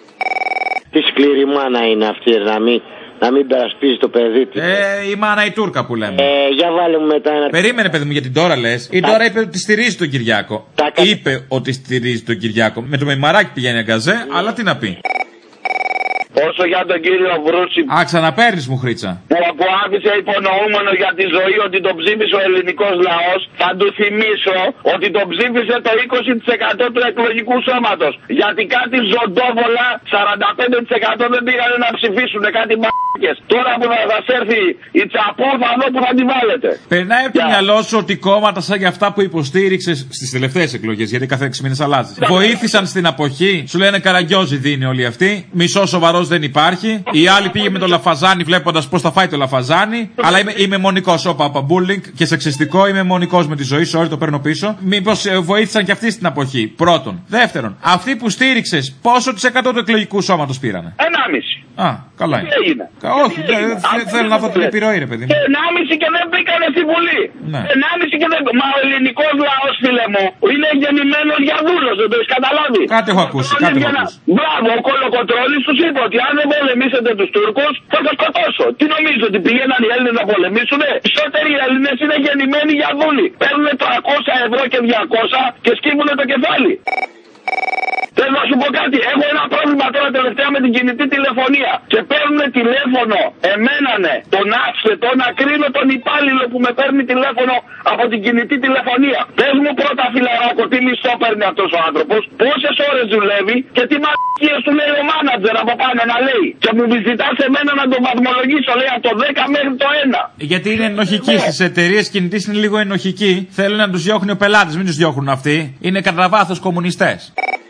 Τι σκληρή μάνα είναι αυτή, να μην περασπίζει το παιδί της. Η μάνα η Τούρκα που λέμε. Για βάλε μου μετά ένα. Περίμενε, παιδί μου, γιατί τώρα λες. Η τώρα είπε ότι στηρίζει τον Κυριάκο. Είπε ότι στηρίζει τον Κυριάκο. Με το μημαράκι πηγαίνει αγκαζέ, αλλά τι να πει. Όσο για τον κύριο Βρούση. Α, ξαναπαίρνεις μου, Χρήτσα. Που άφησε υπονοούμενο για τη ζωή ότι τον ψήφισε ο ελληνικός λαός, θα του θυμίσω ότι τον ψήφισε το 20% του εκλογικού σώματος. Γιατί κάτι ζωντόβολα 45% δεν πήγανε να ψηφίσουν, κάτι μπ***κες. Τώρα που θα σας έρθει η τσαπού, θα δω που θα τη βάλετε. Περνάει από το μυαλό σου ότι κόμματα σαν για αυτά που υποστήριξες στις τελευταίες εκλογές, γιατί κάθε 6 μήνες αλλάζει, βοήθησαν στην αποχή, σου λένε Καραγκιόζη δίνει όλοι αυτοί, μισό σοβαρός δεν υπάρχει. Η άλλη πήγε με το Λαφαζάνι βλέποντας πώς θα φάει το Λαφαζάνι. Αλλά είμαι μονικός, όπα, bullying και σεξιστικό. Είμαι μονικός με τη ζωή, sorry, το παίρνω πίσω. Μήπως βοήθησαν και αυτοί στην αποχή. Πρώτον. Δεύτερον, αυτοί που στήριξες, πόσο της εκατό του εκλογικού σώματος πήρανε? 1,5. Α, καλά είναι. Όχι, θέλω να δω την επιρροή, ρε παιδί μου. 1,5 και δεν μπήκανε στη Βουλή. 1,5 και δεν. Μα ο ελληνικός λαός, φίλε μου, είναι γεννημένος για δούλος, δεν το έχεις καταλάβει. Κάτι έχω ακούσει. Μπράβο, ο Κολοκοτρώνης τους είπε ότι αν δεν πολεμήσετε τους Τούρκους, θα σας σκοτώσω. Τι νομίζω, ότι πηγαίναν οι Έλληνες να πολεμήσουνε? Περισσότεροι Έλληνες είναι γεννημένοι για δούλοι. Παίρνουν 300 ευρώ και 200 και σκύβουνε το κεφάλι. Θέλω να σου πω κάτι. Έχω ένα πρόβλημα τώρα τελευταία με την κινητή τηλεφωνία. Και παίρνουν τηλέφωνο. Εμένανε τον άφσετο να κρίνω τον υπάλληλο που με παίρνει τηλέφωνο από την κινητή τηλεφωνία. Πες μου πρώτα, φιλαράκο, τι μισθό παίρνει αυτός ο άνθρωπος, πόσες ώρες δουλεύει και τι μαλακίες του λέει ο μάνατζερ από πάνω να λέει. Και μου ζητά σε μένα να τον βαθμολογήσω, λέει από το 10 μέχρι το 1. Γιατί είναι ενοχικοί. Στις εταιρείες κινητής είναι λίγο ενοχικοί. Θέλουν να τους διώχνουν οι πελάτες, μην τους διώχνουν αυτοί. Είναι κατά βάθος κομμουνιστές.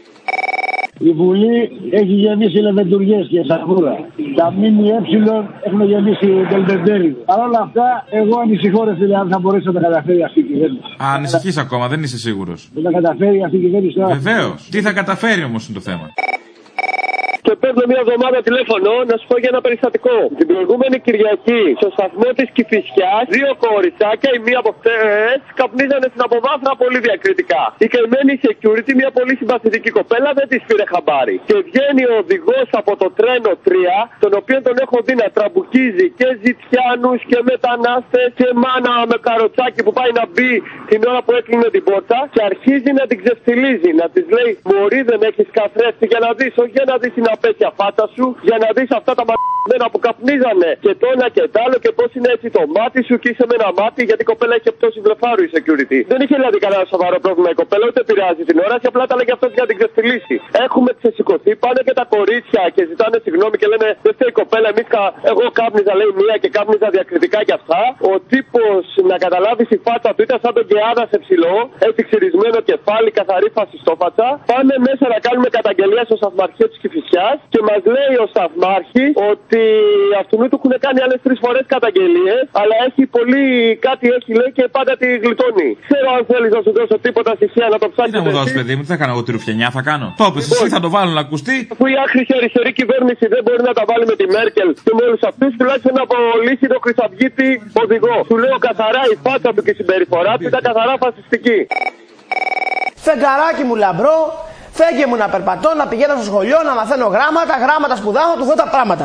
Η Βουλή έχει γεμίσει λεβεντουργιές και σαβούρα. Τα ΜΜΕ έχουν γεμίσει τελπεντέρι. Παρ' όλα αυτά, εγώ ανησυχώ, ρε φίλε, αν θα μπορέσει να τα καταφέρει αυτή η κυβέρνηση. Ανησυχείς ακόμα, δεν είσαι σίγουρος. Δεν τα καταφέρει αυτή η κυβέρνηση τώρα. Βεβαίως. Τι θα καταφέρει όμως είναι το θέμα. Και παίρνω μια εβδομάδα τηλέφωνο να σου πω για ένα περιστατικό. Την προηγούμενη Κυριακή, στο σταθμό της Κηφισιάς, 2 κοριτσάκια, η μία από αυτές, καπνίζανε στην αποβάθρα πολύ διακριτικά. Η καημένη security, μια πολύ συμπαθητική κοπέλα, δεν της πήρε χαμπάρι. Και βγαίνει ο οδηγός από το τρένο 3, τον οποίο τον έχω δει να τραμπουκίζει και ζητιάνους και μετανάστες και μάνα με καροτσάκι που πάει να μπει την ώρα που έκλεινε την πόρτα και αρχίζει να την ξεφτιλίζει. Να της λέει: Μωρή, δεν έχεις καθρέφτη για να δεις, όχι για να δεις την απέτεια φάτα σου, για να δεις αυτά τα μ***μένα που καπνίζανε και το ένα και το άλλο και πώς είναι έτσι το μάτι σου και είσαι με ένα μάτι, γιατί η κοπέλα είχε πτώσει βλεφάρου η security. Δεν είχε δηλαδή κανένα σοβαρό πρόβλημα η κοπέλα, ούτε πειράζει την ώρα και απλά τα λέγει αυτό για να την ξεφτυλίσει. Έχουμε ξεσηκωθεί, πάνε και τα κορίτσια και ζητάνε συγγνώμη και λένε: Δεν φταίει η κοπέλα, εγώ κάπνιζα, λέει μία και κάπνιζα διακριτικά κι αυτά. Ο τύπος, να καταλάβει η φάτσα του, ήταν σαν τον Κεάδα σε ψηλό, έτσι ξυρισμένο κεφάλι, καθαρή φασιστόφατσα. Πάνε μέσα να κάνουμε καταγγελία στο σταθμαρχείο της Κηφισιάς και μας λέει ο σταθμάρχης ότι αυτού του έχουν κάνει άλλες 3 φορές καταγγελίες, αλλά έχει πολύ κάτι έχει λέει και πάντα τη γλιτώνει. Ξέρω αν θέλεις να σου δώσω τίποτα στοιχεία να το ψάξεις. Τι να μου δώσεις, παιδί μου, τι θα κάνω εγώ τη ρουφιανιά, θα κάνω. Το πες εσύ, θα το βάλω να ακουστεί. Αφού η άχρηστη αριστερή κυβέρνηση δεν μπορεί να τα βάλει με τη Μέρκελ και με όλους αυτούς, τουλάχιστον να απολύσει το χρυσαυγίτη οδηγό. Σου λέω καθαρά η φάτσα του και η συμπεριφορά του ήταν καθαρά φασιστική. Φεγγαράκι μου λαμπρό, φέγγε μου να περπατώ, να πηγαίνω στο σχολείο, να μαθαίνω γράμματα σπουδάω, του δω τα πράγματα.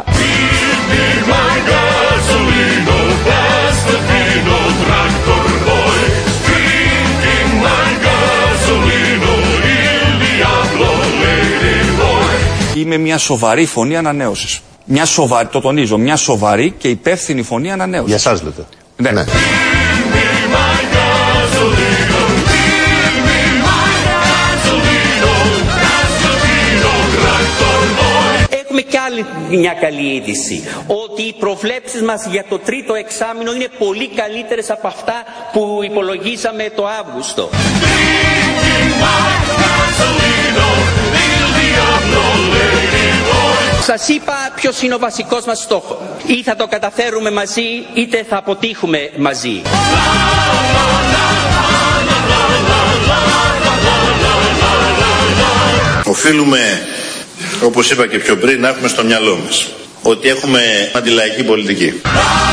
Είμαι μια σοβαρή φωνή ανανέωσης. Μια σοβαρή, το τονίζω, μια σοβαρή και υπεύθυνη φωνή ανανέωσης. Για εσάς λέτε. Ναι. Έχουμε κι άλλη μια καλή είδηση, ότι οι προβλέψεις μας για το τρίτο εξάμηνο είναι πολύ καλύτερες από αυτά που υπολογίσαμε το Αύγουστο. Σας είπα ποιος είναι ο βασικός μας στόχος. Ή θα το καταφέρουμε μαζί, είτε θα αποτύχουμε μαζί. Οφείλουμε, όπως είπα και πιο πριν, να έχουμε στο μυαλό μας ότι έχουμε αντιλαϊκή πολιτική.